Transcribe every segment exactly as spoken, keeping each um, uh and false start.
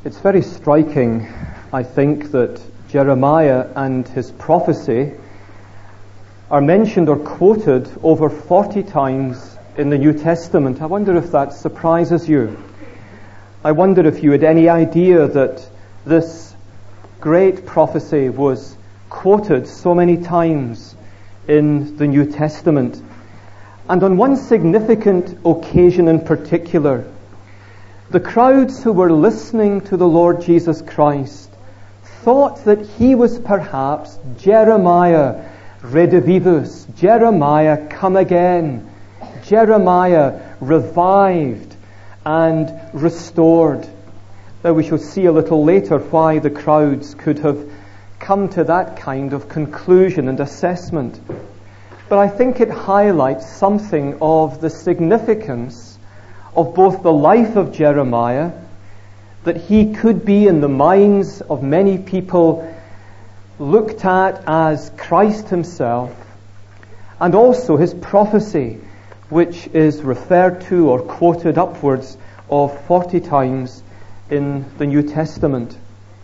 It's very striking, I think, that Jeremiah and his prophecy are mentioned or quoted over forty times in the New Testament. I wonder if that surprises you. I wonder if you had any idea that this great prophecy was quoted so many times in the New Testament. And on one significant occasion in particular, the crowds who were listening to the Lord Jesus Christ thought that he was perhaps Jeremiah redivivus, Jeremiah come again, Jeremiah revived and restored. Now we shall see a little later why the crowds could have come to that kind of conclusion and assessment. But I think it highlights something of the significance of both the life of Jeremiah, that he could be in the minds of many people looked at as Christ himself, and also his prophecy, which is referred to or quoted upwards of forty times in the New Testament.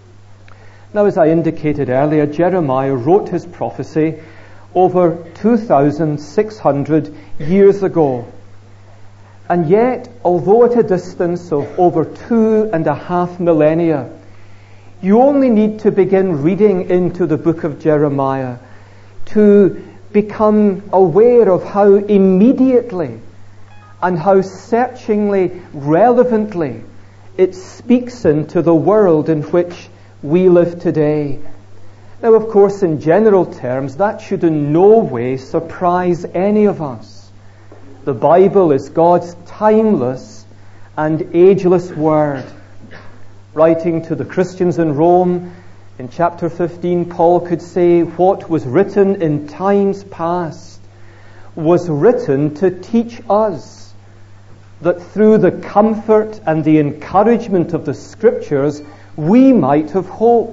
Now, as I indicated earlier, Jeremiah wrote his prophecy over two thousand six hundred years ago. And yet, although at a distance of over two and a half millennia, you only need to begin reading into the book of Jeremiah to become aware of how immediately and how searchingly, relevantly it speaks into the world in which we live today. Now, of course, in general terms, that should in no way surprise any of us. The Bible is God's timeless and ageless word. Writing to the Christians in Rome, in chapter fifteen, Paul could say, what was written in times past was written to teach us that through the comfort and the encouragement of the Scriptures, we might have hope.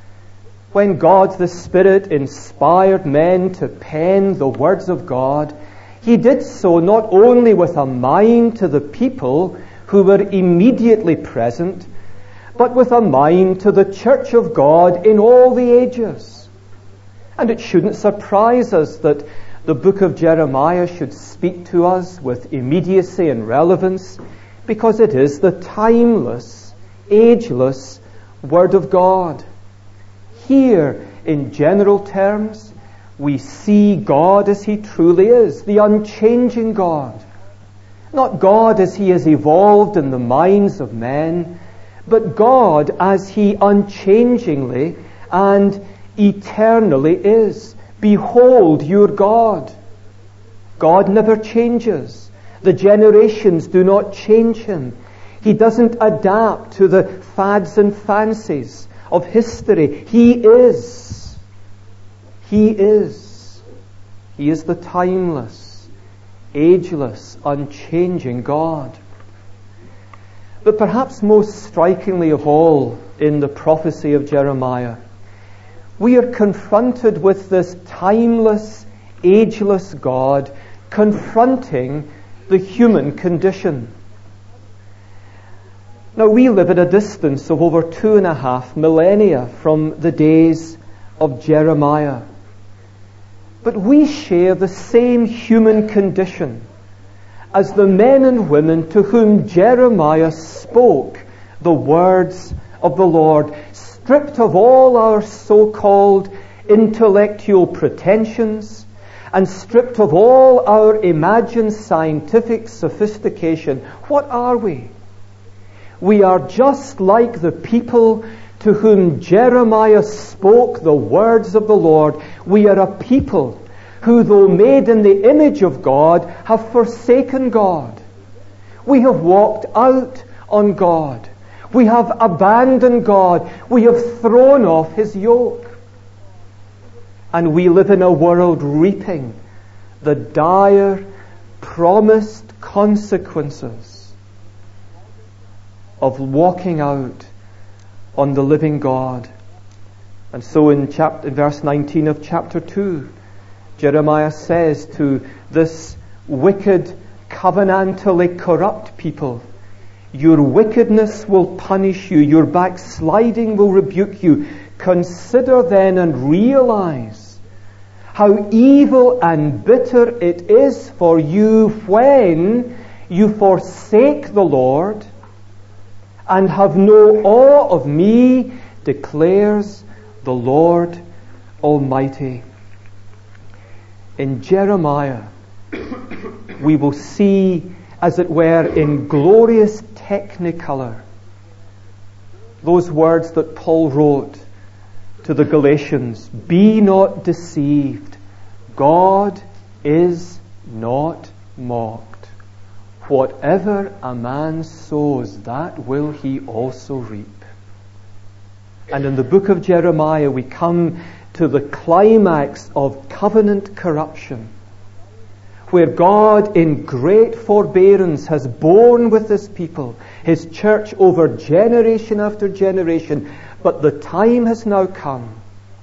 When God the Spirit inspired men to pen the words of God, he did so not only with a mind to the people who were immediately present, but with a mind to the church of God in all the ages. And it shouldn't surprise us that the book of Jeremiah should speak to us with immediacy and relevance, because it is the timeless, ageless Word of God. Here, in general terms, we see God as he truly is, the unchanging God. Not God as he has evolved in the minds of men, but God as he unchangingly and eternally is. Behold your God. God never changes. The generations do not change him. He doesn't adapt to the fads and fancies of history. He is. He is. He is the timeless, ageless, unchanging God. But perhaps most strikingly of all in the prophecy of Jeremiah, we are confronted with this timeless, ageless God confronting the human condition. Now, we live at a distance of over two and a half millennia from the days of Jeremiah. But we share the same human condition as the men and women to whom Jeremiah spoke the words of the Lord, stripped of all our so-called intellectual pretensions and stripped of all our imagined scientific sophistication. What are we? We are just like the people to whom Jeremiah spoke the words of the Lord. We are a people who, though made in the image of God, have forsaken God. We have walked out on God. We have abandoned God. We have thrown off his yoke. And we live in a world reaping the dire, promised consequences of walking out on the living God. And so in, chapter, in verse nineteen of chapter two, Jeremiah says to this wicked, covenantally corrupt people, Your wickedness will punish you. Your backsliding will rebuke you. Consider then and realize how evil and bitter it is for you when you forsake the Lord and have no awe of me, declares the Lord Almighty. In Jeremiah, we will see, as it were, in glorious technicolor, those words that Paul wrote to the Galatians: be not deceived, God is not mocked. Whatever a man sows, that will he also reap. And in the book of Jeremiah, we come to the climax of covenant corruption, where God in great forbearance has borne with His people, His church, over generation after generation. But the time has now come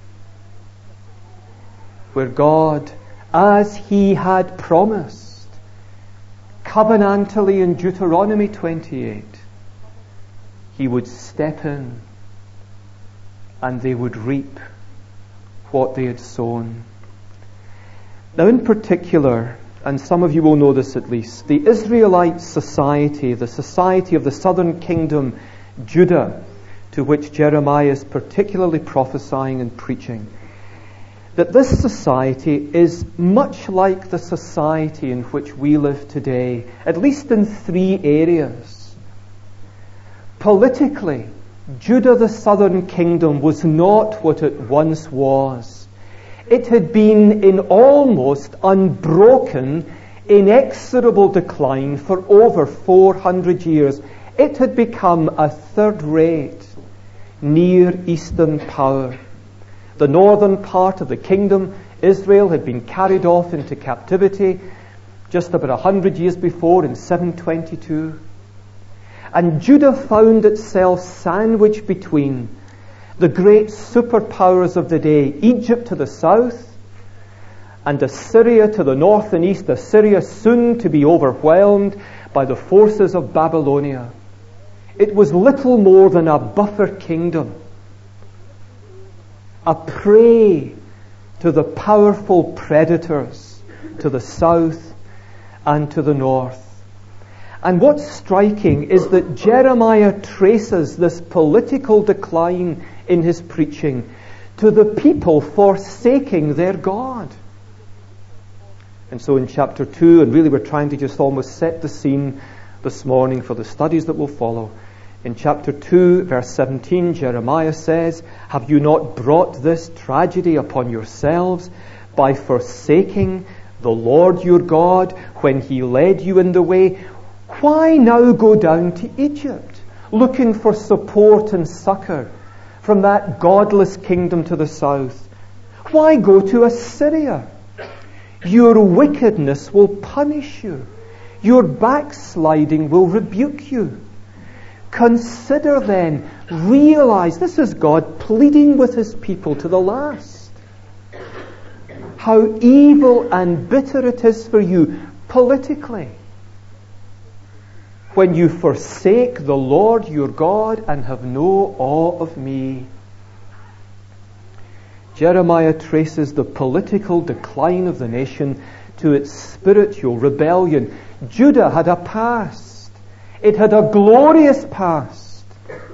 where God, as He had promised, covenantally in Deuteronomy twenty-eight, He would step in and they would reap what they had sown. Now, in particular, and some of you will know this at least, the Israelite society, the society of the southern kingdom, Judah, to which Jeremiah is particularly prophesying and preaching, that this society is much like the society in which we live today, at least in three areas. Politically, Judah, the southern kingdom, was not what it once was. It had been in almost unbroken, inexorable decline for over four hundred years. It had become a third-rate Near Eastern power. The northern part of the kingdom, Israel, had been carried off into captivity just about a hundred years before in seven twenty-two. And Judah found itself sandwiched between the great superpowers of the day, Egypt to the south and Assyria to the north and east, Assyria soon to be overwhelmed by the forces of Babylonia. It was little more than a buffer kingdom, a prey to the powerful predators to the south and to the north. And what's striking is that Jeremiah traces this political decline in his preaching to the people forsaking their God. And so in chapter two, and really we're trying to just almost set the scene this morning for the studies that will follow. In chapter two, verse seventeen, Jeremiah says, have you not brought this tragedy upon yourselves by forsaking the Lord your God when He led you in the way? Why now go down to Egypt, looking for support and succor from that godless kingdom to the south? Why go to Assyria? Your wickedness will punish you. Your backsliding will rebuke you. Consider then, realize, this is God pleading with His people to the last, how evil and bitter it is for you politically when you forsake the Lord your God and have no awe of me. Jeremiah traces the political decline of the nation to its spiritual rebellion. Judah had a past. It had a glorious past.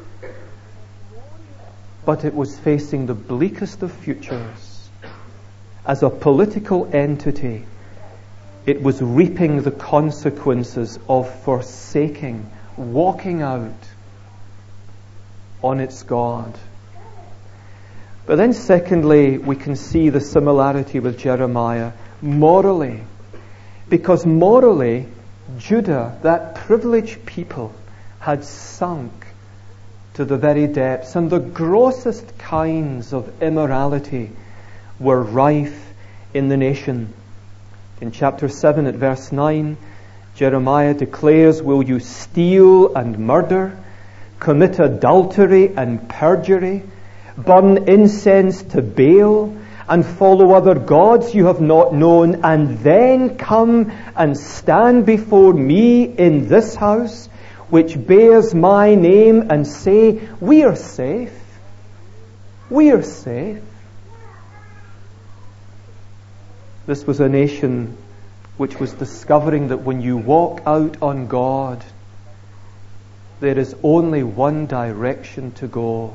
But it was facing the bleakest of futures. As a political entity, it was reaping the consequences of forsaking, walking out on its God. But then secondly, we can see the similarity with Jeremiah morally. Because morally, Judah, that privileged people, had sunk to the very depths, and the grossest kinds of immorality were rife in the nation. In chapter seven at verse nine, Jeremiah declares, will you steal and murder, commit adultery and perjury, burn incense to Baal, and follow other gods you have not known, and then come and stand before me in this house which bears my name and say, we are safe. We are safe. This was a nation which was discovering that when you walk out on God, there is only one direction to go.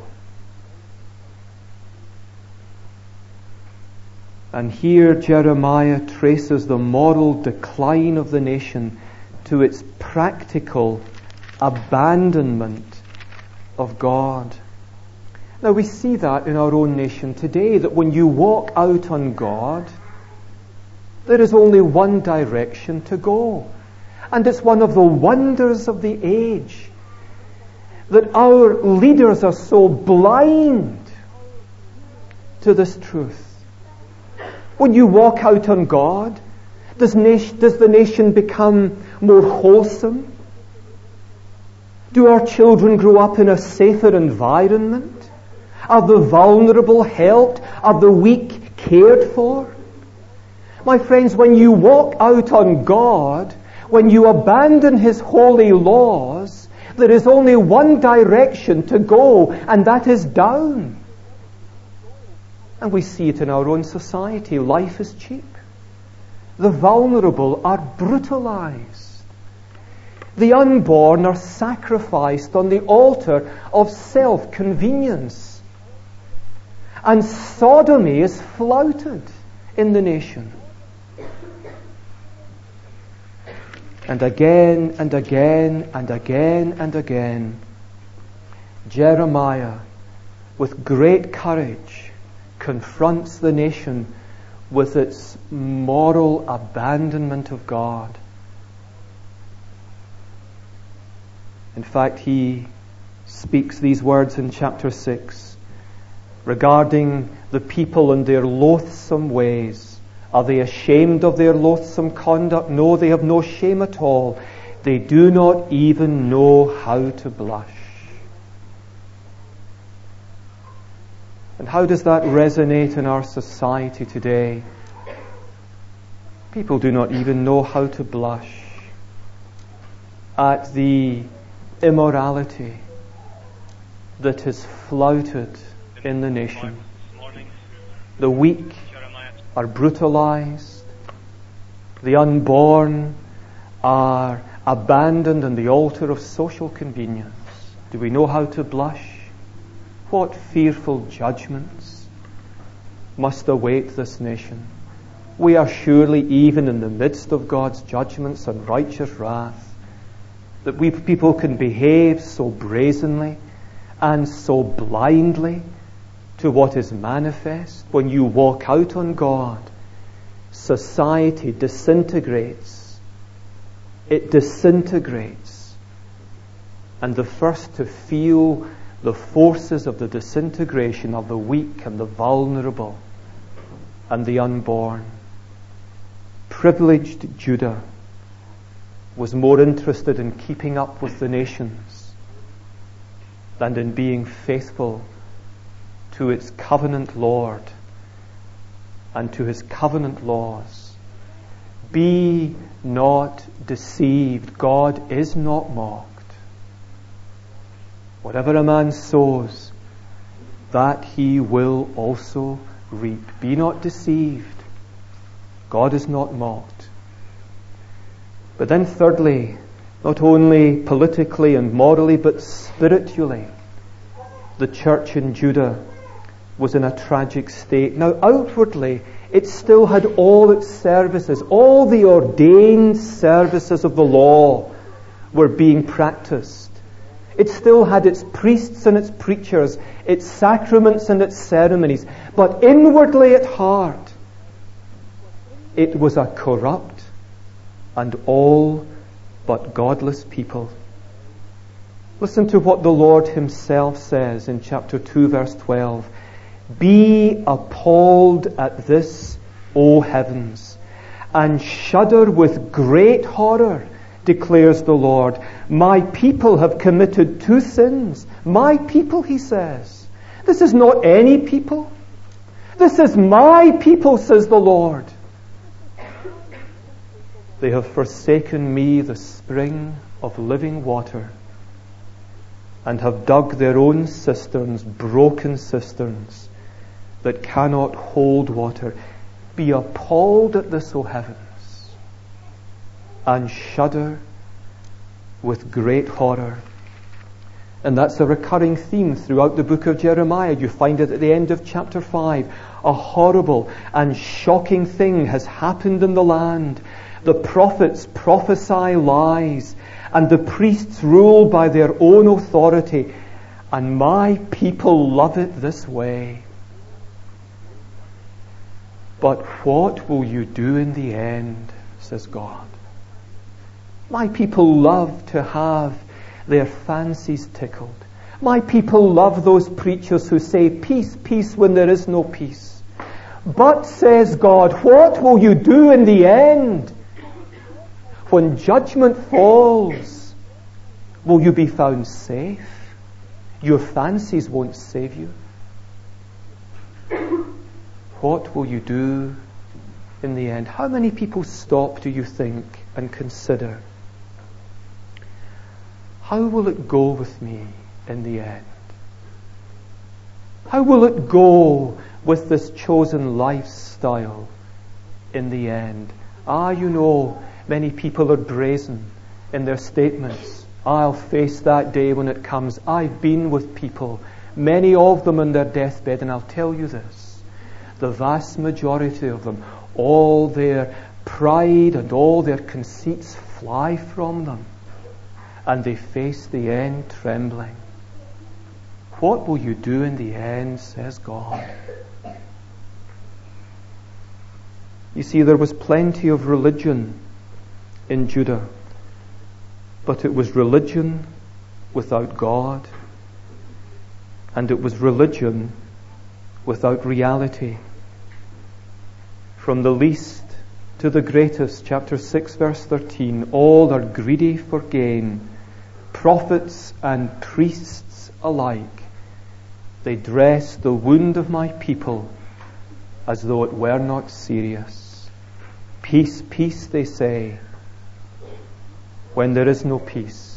And here Jeremiah traces the moral decline of the nation to its practical abandonment of God. Now we see that in our own nation today, that when you walk out on God, there is only one direction to go. And it's one of the wonders of the age that our leaders are so blind to this truth. When you walk out on God, does, nation, does the nation become more wholesome? Do our children grow up in a safer environment? Are the vulnerable helped? Are the weak cared for? My friends, when you walk out on God, when you abandon His holy laws, there is only one direction to go, and that is down. And we see it in our own society. Life is cheap. The vulnerable are brutalized. The unborn are sacrificed on the altar of self-convenience. And sodomy is flouted in the nation. And again and again and again and again, Jeremiah, with great courage, confronts the nation with its moral abandonment of God. In fact, he speaks these words in chapter six regarding the people and their loathsome ways. Are they ashamed of their loathsome conduct? No, they have no shame at all. They do not even know how to blush. And how does that resonate in our society today? People do not even know how to blush at the immorality that is flouted in the nation. The weak are brutalized. The unborn are abandoned on the altar of social convenience. Do we know how to blush? What fearful judgments must await this nation. We are surely even in the midst of God's judgments and righteous wrath, that we people can behave so brazenly and so blindly to what is manifest. When you walk out on God, society disintegrates. It disintegrates. And the first to feel the forces of the disintegration of the weak and the vulnerable and the unborn. Privileged Judah was more interested in keeping up with the nations than in being faithful to its covenant Lord and to His covenant laws. Be not deceived. God is not mocked. Whatever a man sows, that he will also reap. Be not deceived. God is not mocked. But then thirdly, not only politically and morally, but spiritually, the church in Judah was in a tragic state. Now outwardly, it still had all its services. All the ordained services of the law were being practiced. It still had its priests and its preachers, its sacraments and its ceremonies. But inwardly at heart, it was a corrupt and all but godless people. Listen to what the Lord Himself says in chapter two, verse twelve. Be appalled at this, O heavens, and shudder with great horror, declares the Lord. My people have committed two sins. My people, He says. This is not any people. This is my people, says the Lord. They have forsaken me, the spring of living water, and have dug their own cisterns, broken cisterns, that cannot hold water. Be appalled at this, O heavens, and shudder with great horror. And that's a recurring theme throughout the book of Jeremiah. You find it at the end of chapter five. A horrible and shocking thing has happened in the land. The prophets prophesy lies, and the priests rule by their own authority, and my people love it this way. But what will you do in the end, says God? My people love to have their fancies tickled. My people love those preachers who say peace, peace when there is no peace. But, says God, what will you do in the end? When judgment falls, will you be found safe? Your fancies won't save you. What will you do in the end? How many people stop, do you think, and consider, how will it go with me in the end? How will it go with this chosen lifestyle in the end? Ah, you know, many people are brazen in their statements. I'll face that day when it comes. I've been with people, many of them on their deathbed, and I'll tell you this. The vast majority of them, all their pride and all their conceits fly from them, and they face the end trembling. What will you do in the end, says God? You see, there was plenty of religion in Judah, but it was religion without God, and it was religion without reality. From the least to the greatest, chapter six, verse thirteen, all are greedy for gain, prophets and priests alike. They dress the wound of my people as though it were not serious. Peace, peace, they say, when there is no peace.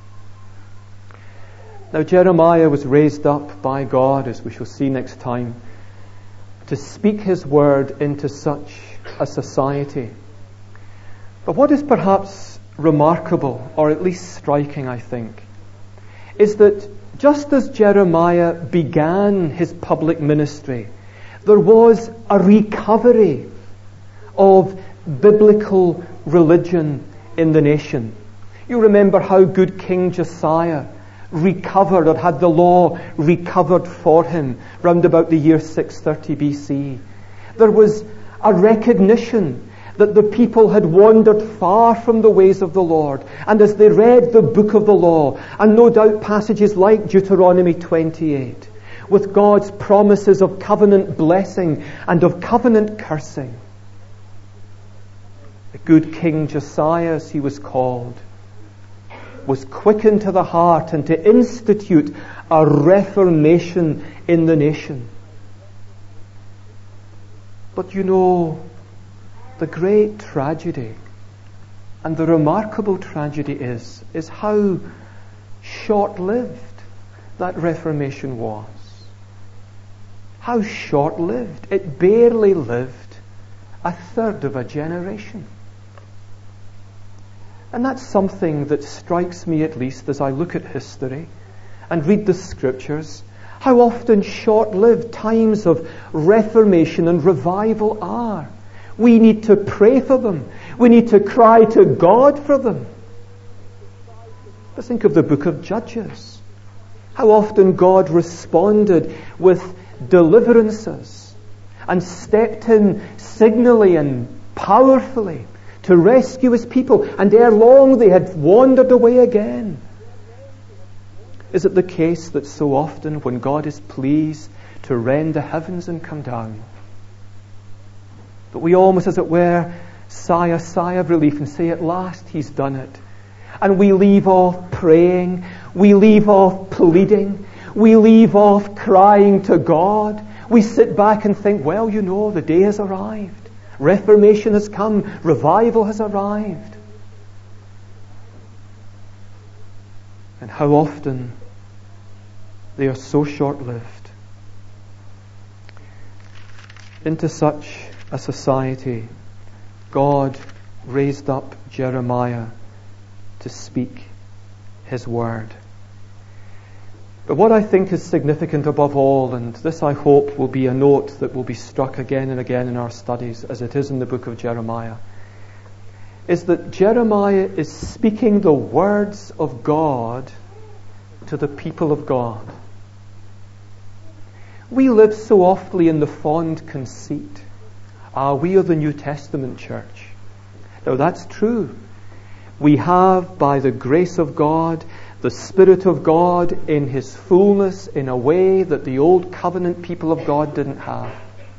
Now, Jeremiah was raised up by God, as we shall see next time, to speak his word into such a society. But what is perhaps remarkable, or at least striking, I think, is that just as Jeremiah began his public ministry, there was a recovery of biblical religion in the nation. You remember how good King Josiah recovered, or had the law recovered for him round about the year six thirty B C. There was a recognition that the people had wandered far from the ways of the Lord, and as they read the book of the law, and no doubt passages like Deuteronomy twenty-eight, with God's promises of covenant blessing and of covenant cursing, the good King Josiah, as he was called, was quickened to the heart and to institute a reformation in the nation. But you know, the great tragedy and the remarkable tragedy is, is how short-lived that reformation was. How short-lived. It barely lived a third of a generation. And that's something that strikes me, at least, as I look at history and read the scriptures, how often short-lived times of reformation and revival are. We need to pray for them. We need to cry to God for them. But think of the book of Judges. How often God responded with deliverances and stepped in signally and powerfully to rescue his people, and ere long they had wandered away again. Is it the case that so often when God is pleased to rend the heavens and come down, that we almost, as it were, sigh a sigh of relief and say, at last he's done it, and we leave off praying, we leave off pleading, we leave off crying to God, we sit back and think, well, you know, the day has arrived. Reformation has come. Revival has arrived. And how often They are so short-lived. Into such a society, God raised up Jeremiah to speak his word. But what I think is significant above all, and this I hope will be a note that will be struck again and again in our studies, as it is in the book of Jeremiah, is that Jeremiah is speaking the words of God to the people of God. We live so often in the fond conceit, ah, we are the New Testament church. Now that's true. We have, by the grace of God, the Spirit of God in His fullness in a way that the old covenant people of God didn't have.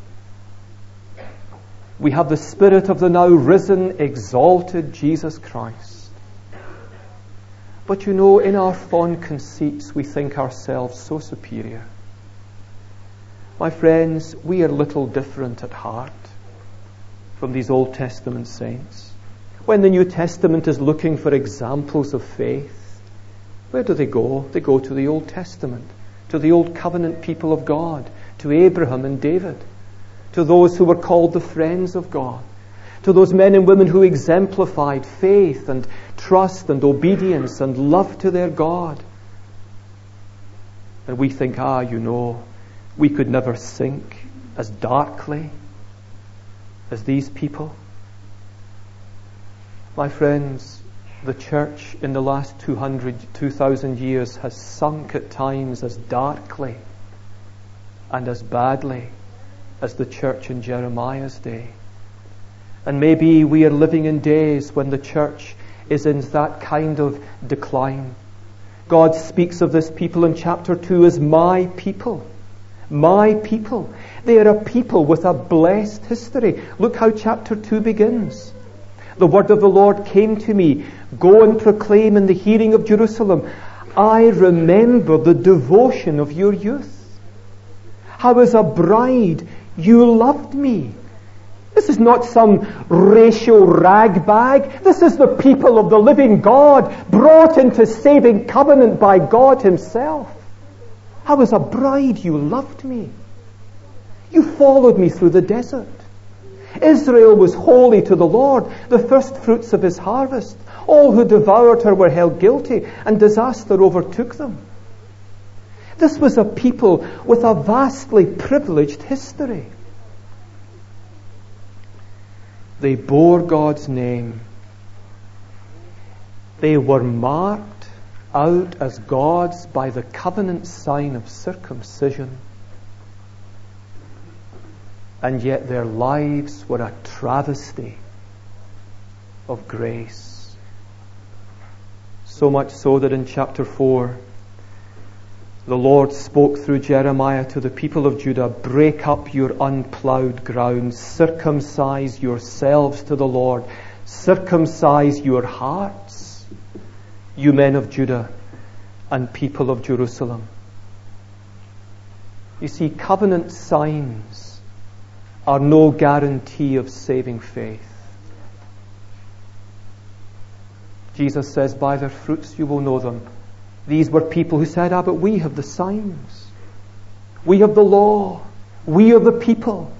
We have the Spirit of the now risen, exalted Jesus Christ. But you know, in our fond conceits, we think ourselves so superior. My friends, we are little different at heart from these Old Testament saints. When the New Testament is looking for examples of faith, where do they go? They go to the Old Testament, to the Old Covenant people of God, to Abraham and David, to those who were called the friends of God, to those men and women who exemplified faith and trust and obedience and love to their God. And we think, ah, you know, we could never sink as darkly as these people. My friends, the church in the last two hundred, two thousand years has sunk at times as darkly and as badly as the church in Jeremiah's day. And maybe we are living in days when the church is in that kind of decline. God speaks of this people in chapter two as my people. My people. They are a people with a blessed history. Look how chapter two begins. The word of the Lord came to me. Go and proclaim in the hearing of Jerusalem, I remember the devotion of your youth. How as a bride you loved me. This is not some racial ragbag. This is the people of the living God, brought into saving covenant by God Himself. How as a bride you loved me. You followed me through the desert. Israel was holy to the Lord, the first fruits of His harvest. All who devoured her were held guilty, and disaster overtook them. This was a people with a vastly privileged history. They bore God's name. They were marked out as God's by the covenant sign of circumcision. And yet their lives were a travesty of grace. So much so that in chapter four, the Lord spoke through Jeremiah to the people of Judah, break up your unplowed ground, circumcise yourselves to the Lord, circumcise your hearts, you men of Judah and people of Jerusalem. You see, covenant signs are no guarantee of saving faith. Jesus says, by their fruits you will know them. These were people who said, ah, but we have the signs. We have the law. We are the people.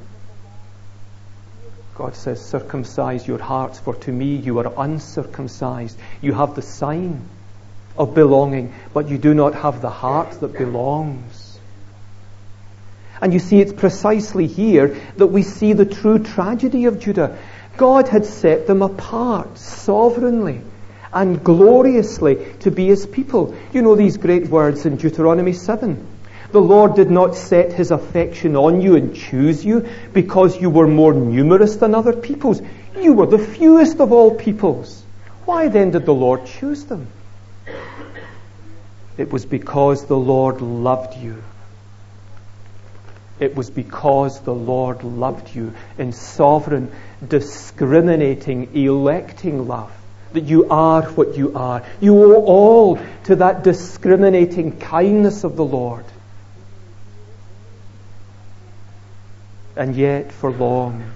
God says, circumcise your hearts, for to me you are uncircumcised. You have the sign of belonging, but you do not have the heart that belongs. And you see, it's precisely here that we see the true tragedy of Judah. God had set them apart sovereignly and gloriously to be His people. You know these great words in Deuteronomy seven. The Lord did not set His affection on you and choose you because you were more numerous than other peoples. You were the fewest of all peoples. Why then did the Lord choose them? It was because the Lord loved you. It was because the Lord loved you in sovereign, discriminating, electing love that you are what you are. You owe all to that discriminating kindness of the Lord. And yet, for long,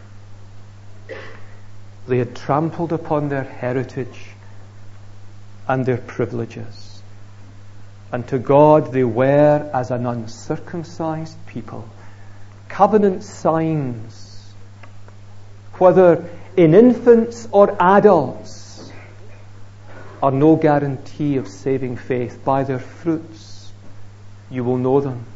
they had trampled upon their heritage and their privileges. and to God they were as an uncircumcised people. Covenant signs, whether in infants or adults, are no guarantee of saving faith. By their fruits you will know them.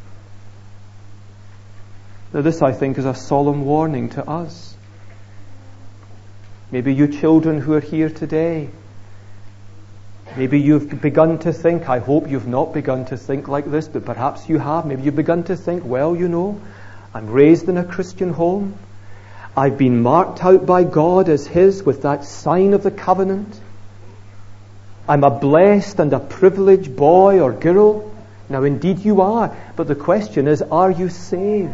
Now this, I think, is a solemn warning to us. Maybe you children who are here today, maybe you've begun to think, I hope you've not begun to think like this, but perhaps you have. Maybe you've begun to think, well, you know, I'm raised in a Christian home. I've been marked out by God as His with that sign of the covenant. I'm a blessed and a privileged boy or girl. Now indeed you are, but the question is, are you saved?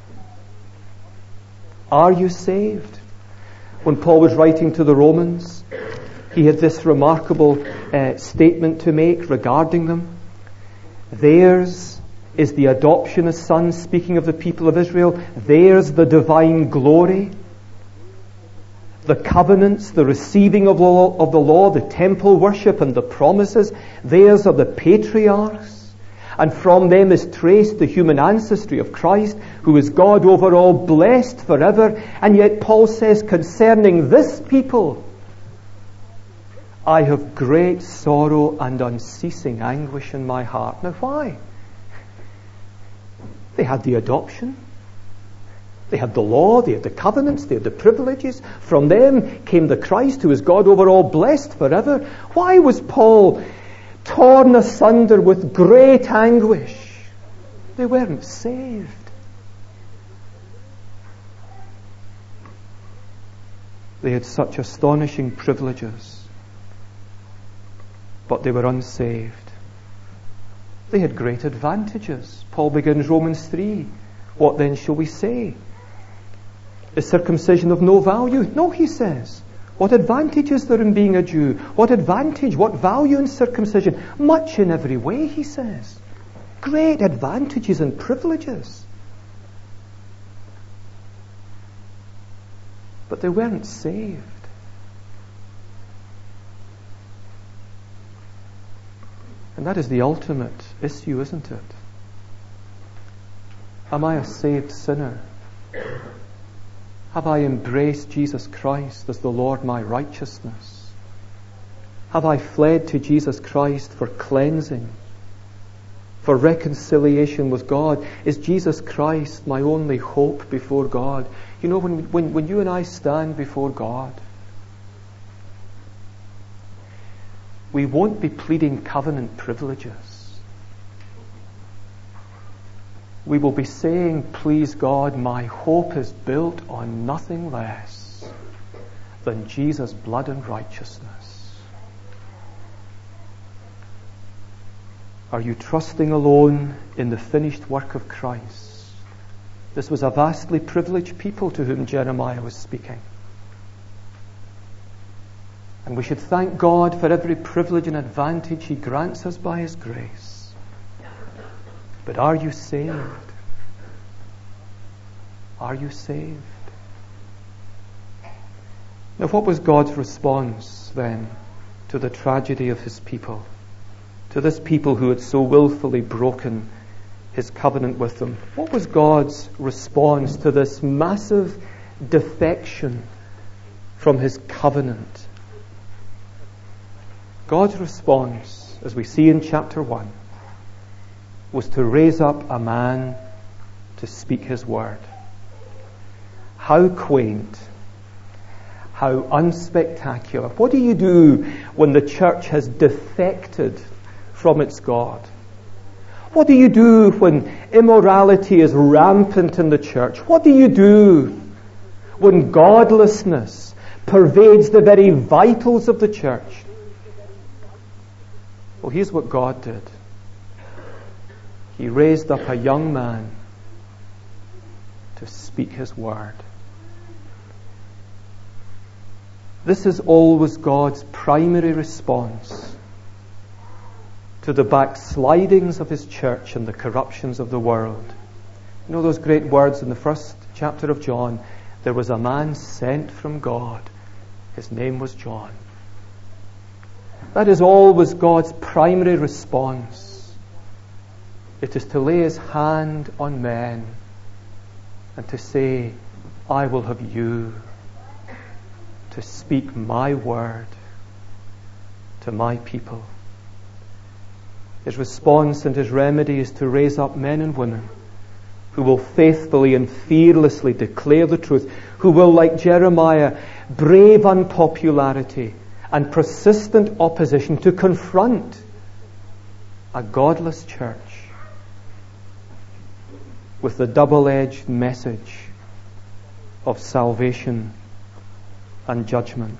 Are you saved? When Paul was writing to the Romans, he had this remarkable uh, statement to make regarding them. Theirs is the adoption as sons, speaking of the people of Israel. Theirs the divine glory, the covenants, the receiving of, law, of the law, the temple worship and the promises. Theirs are the patriarchs. And from them is traced the human ancestry of Christ, who is God over all, blessed forever. And yet Paul says concerning this people, I have great sorrow and unceasing anguish in my heart. Now why? They had the adoption. They had the law, they had the covenants, they had the privileges. From them came the Christ, who is God over all, blessed forever. Why was Paul torn asunder with great anguish? They weren't saved. They had such astonishing privileges, but they were unsaved. They had great advantages. Paul begins Romans three. What then shall we say? Is circumcision of no value? No, he says. What advantage is there in being a Jew? What advantage, what value in circumcision? Much in every way, he says. Great advantages and privileges. But they weren't saved. And that is the ultimate issue, isn't it? Am I a saved sinner? Have I embraced Jesus Christ as the Lord my righteousness? Have I fled to Jesus Christ for cleansing, for reconciliation with God? Is Jesus Christ my only hope before God? You know, when, when, when you and I stand before God, we won't be pleading covenant privileges. We will be saying, please God, my hope is built on nothing less than Jesus' blood and righteousness. Are you trusting alone in the finished work of Christ? This was a vastly privileged people to whom Jeremiah was speaking. And we should thank God for every privilege and advantage He grants us by His grace. But are you saved? Are you saved? Now, what was God's response then to the tragedy of His people? To this people who had so willfully broken His covenant with them? What was God's response to this massive defection from His covenant? God's response, as we see in chapter one, was to raise up a man to speak His word. How quaint, how unspectacular. What do you do when the church has defected from its God? What do you do when immorality is rampant in the church? What do you do when godlessness pervades the very vitals of the church? Well, here's what God did. He raised up a young man to speak His word. This is always God's primary response to the backslidings of His church and the corruptions of the world. You know those great words in the first chapter of John? There was a man sent from God. His name was John. That is always God's primary response It is to lay his hand on men and to say, I will have you to speak my word to my people. His response and his remedy is to raise up men and women who will faithfully and fearlessly declare the truth, who will, like Jeremiah, brave unpopularity and persistent opposition to confront a godless church with the double-edged message of salvation and judgment.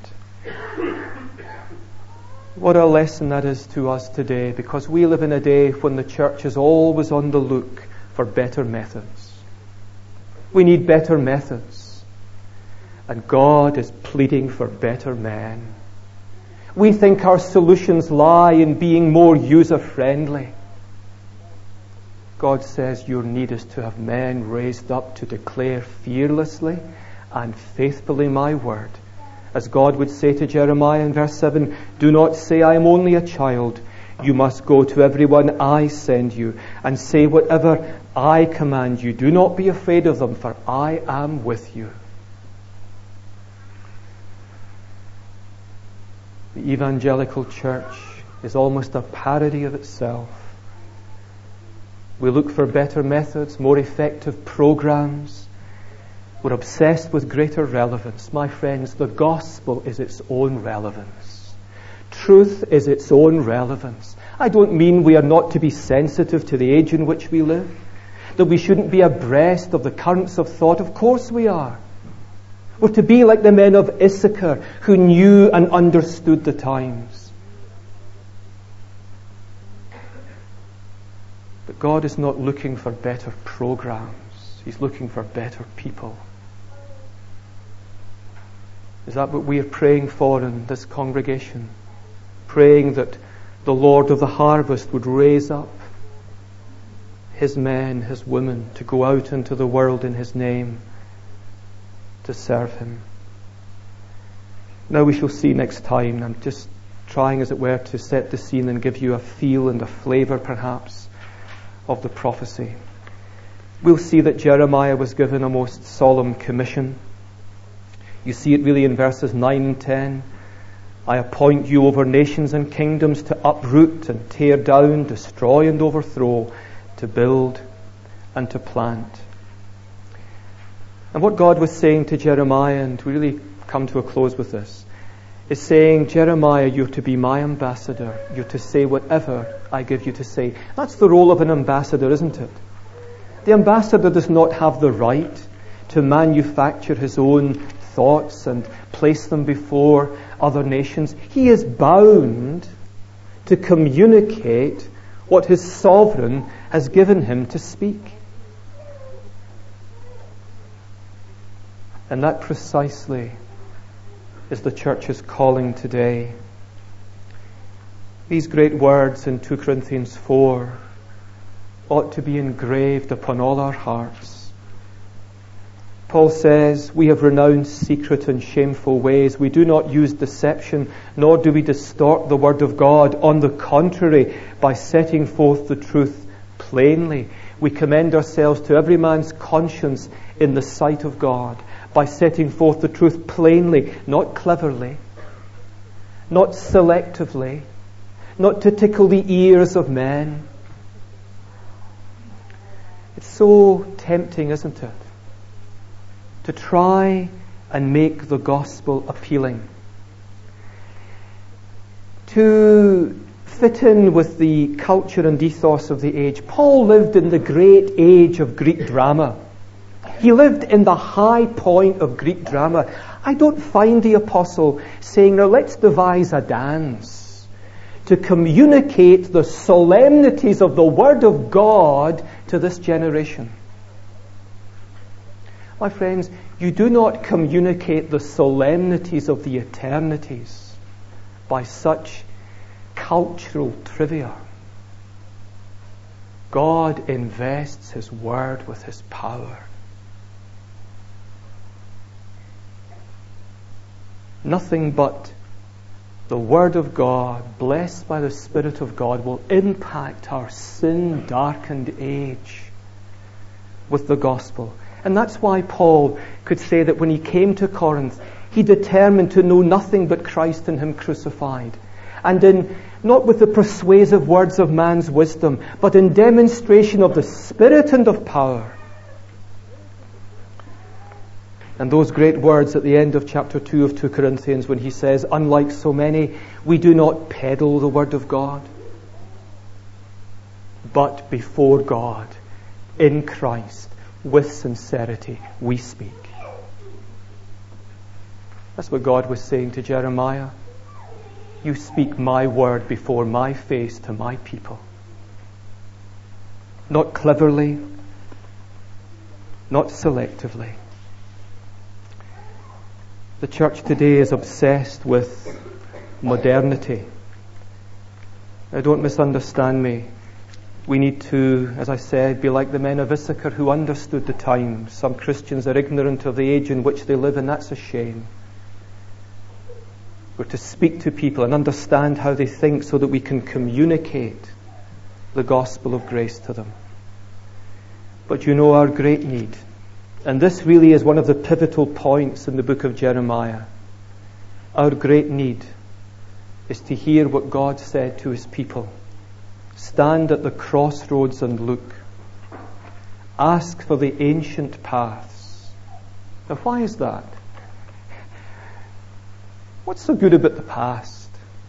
What a lesson that is to us today, because we live in a day when the church is always on the look for better methods. We need better methods. And God is pleading for better men. We think our solutions lie in being more user-friendly. God says your need is to have men raised up to declare fearlessly and faithfully my word. As God would say to Jeremiah in verse seven, do not say I am only a child. You must go to everyone I send you and say whatever I command you. Do not be afraid of them, for I am with you. The evangelical church is almost a parody of itself. We look for better methods, more effective programs. We're obsessed with greater relevance. My friends, the gospel is its own relevance. Truth is its own relevance. I don't mean we are not to be sensitive to the age in which we live, that we shouldn't be abreast of the currents of thought. Of course we are. We're to be like the men of Issachar who knew and understood the times. But God is not looking for better programs. He's looking for better people. Is that what we are praying for in this congregation? Praying that the Lord of the harvest would raise up his men, his women, to go out into the world in his name, to serve him. Now we shall see next time. I'm just trying, as it were, to set the scene and give you a feel and a flavour, perhaps, of the prophecy. We'll see that Jeremiah was given a most solemn commission. You see it really in verses nine and ten. I appoint you over nations and kingdoms to uproot and tear down, destroy and overthrow, to build and to plant. And what God was saying to Jeremiah, and we really come to a close with this, is saying, Jeremiah, you're to be my ambassador. You're to say whatever I give you to say. That's the role of an ambassador, isn't it? The ambassador does not have the right to manufacture his own thoughts and place them before other nations. He is bound to communicate what his sovereign has given him to speak. And that precisely is the church's calling today. These great words in two Corinthians four ought to be engraved upon all our hearts. Paul says, we have renounced secret and shameful ways. We do not use deception, nor do we distort the word of God. On the contrary, by setting forth the truth plainly, we commend ourselves to every man's conscience in the sight of God. By setting forth the truth plainly, not cleverly, not selectively, not to tickle the ears of men. It's so tempting, isn't it, to try and make the gospel appealing, to fit in with the culture and ethos of the age. Paul lived in the great age of Greek drama. He lived in the high point of Greek drama. I don't find the apostle saying, now let's devise a dance to communicate the solemnities of the Word of God to this generation. My friends, you do not communicate the solemnities of the eternities by such cultural trivia. God invests His Word with His power. Nothing but the Word of God, blessed by the Spirit of God, will impact our sin-darkened age with the gospel. And that's why Paul could say that when he came to Corinth, he determined to know nothing but Christ and Him crucified. And in, not with the persuasive words of man's wisdom, but in demonstration of the Spirit and of power. And those great words at the end of chapter two of Second Corinthians, when he says, unlike so many, we do not peddle the Word of God, but before God, in Christ, with sincerity, we speak. That's what God was saying to Jeremiah. You speak my word before my face to my people. Not cleverly, not selectively. The church today is obsessed with modernity. Now, don't misunderstand me. We need to, as I said, be like the men of Issachar who understood the times. Some Christians are ignorant of the age in which they live, and that's a shame. We're to speak to people and understand how they think so that we can communicate the gospel of grace to them. But you know our great need. And this really is one of the pivotal points in the book of Jeremiah. Our great need is to hear what God said to His people. Stand at the crossroads and look. Ask for the ancient paths. Now, why is that? What's so good about the past?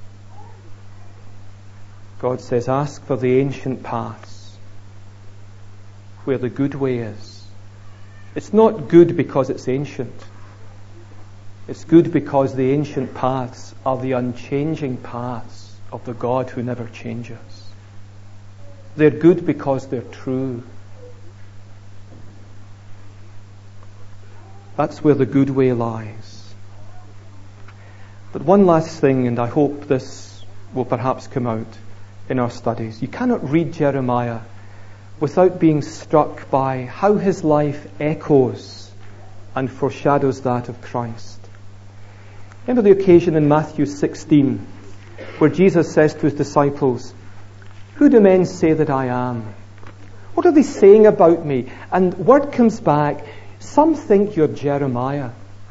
God says, ask for the ancient paths, where the good way is. It's not good because it's ancient. It's good because the ancient paths are the unchanging paths of the God who never changes. They're good because they're true. That's where the good way lies. But one last thing, and I hope this will perhaps come out in our studies. You cannot read Jeremiah without being struck by how his life echoes and foreshadows that of Christ. Remember the occasion in Matthew sixteen where Jesus says to His disciples, who do men say that I am? What are they saying about me? And word comes back, some think you're Jeremiah.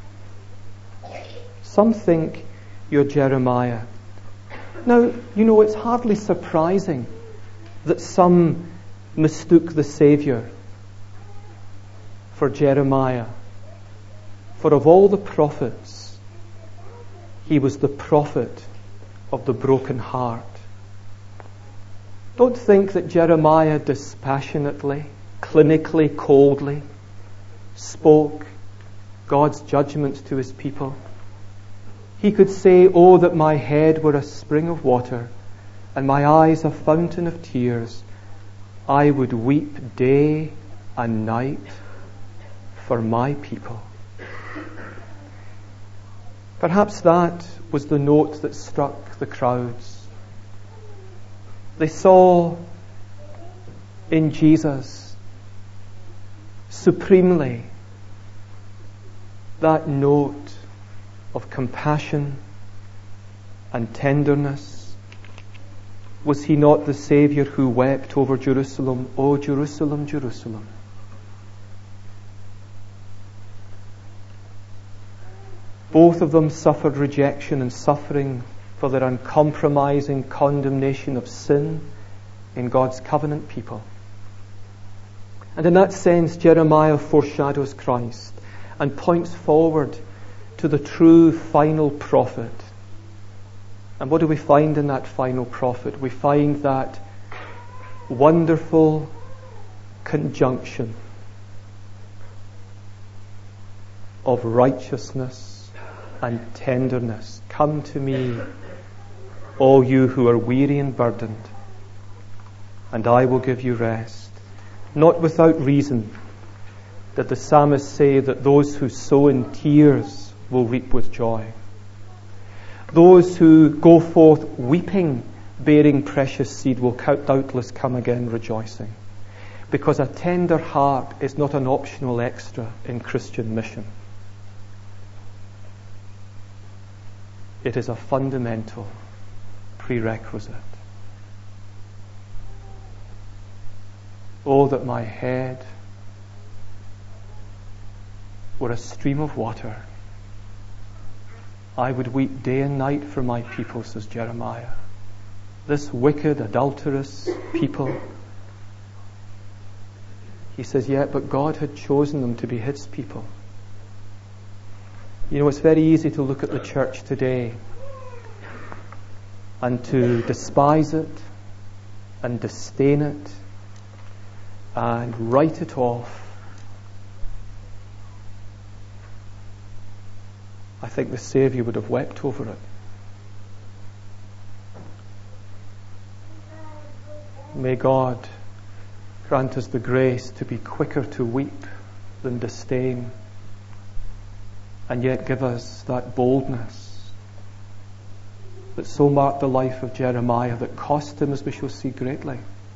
Some think you're Jeremiah. Now, you know, it's hardly surprising that some mistook the Saviour for Jeremiah. For of all the prophets, he was the prophet of the broken heart. Don't think that Jeremiah dispassionately, clinically, coldly spoke God's judgments to his people. He could say, oh, that my head were a spring of water and my eyes a fountain of tears. I would weep day and night for my people. Perhaps that was the note that struck the crowds. They saw in Jesus supremely that note of compassion and tenderness. Was he not the Saviour who wept over Jerusalem? Oh, Jerusalem, Jerusalem. Both of them suffered rejection and suffering for their uncompromising condemnation of sin in God's covenant people. And in that sense, Jeremiah foreshadows Christ and points forward to the true final prophet. And what do we find in that final prophet? We find that wonderful conjunction of righteousness and tenderness. Come to me, all you who are weary and burdened, and I will give you rest. Not without reason did the psalmist say that those who sow in tears will reap with joy. Those who go forth weeping, bearing precious seed, will doubtless come again rejoicing. Because a tender heart is not an optional extra in Christian mission. It is a fundamental prerequisite. Oh, that my head were a stream of water. I would weep day and night for my people, says Jeremiah. This wicked, adulterous people. He says, yeah, but God had chosen them to be His people. You know, it's very easy to look at the church today and to despise it and disdain it and write it off. I think the Saviour would have wept over it. May God grant us the grace to be quicker to weep than disdain, and yet give us that boldness that so marked the life of Jeremiah, that cost him, as we shall see, greatly.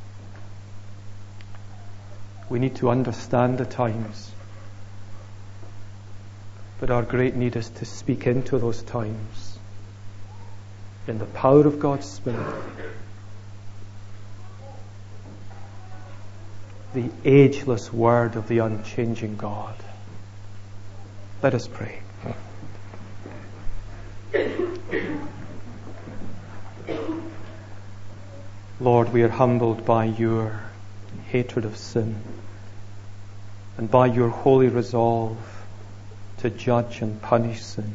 We need to understand the times, but our great need is to speak into those times in the power of God's Spirit. The ageless word of the unchanging God. Let us pray. Lord, we are humbled by your hatred of sin and by your holy resolve to judge and punish sin.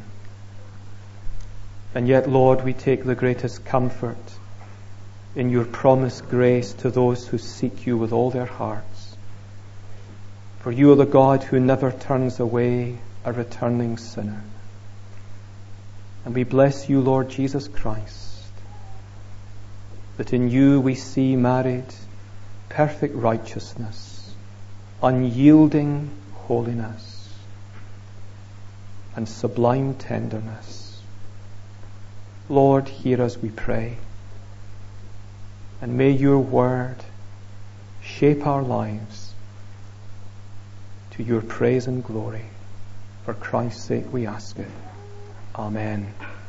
And yet, Lord, we take the greatest comfort in your promised grace to those who seek you with all their hearts. For you are the God who never turns away a returning sinner. And we bless you, Lord Jesus Christ, that in you we see married perfect righteousness, unyielding holiness, and sublime tenderness. Lord, hear us, we pray. And may your word shape our lives to your praise and glory. For Christ's sake we ask it. Amen.